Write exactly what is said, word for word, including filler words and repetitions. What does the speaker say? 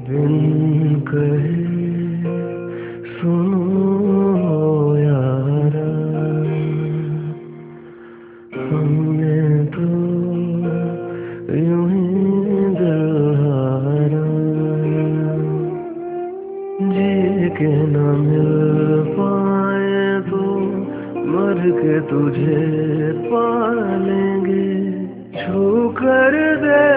बिन कहे सुनो यारा, हमने तो यूं ही दिल हारा। जी के न मिल पाए तो मर के तुझे पालेंगे, छू कर दे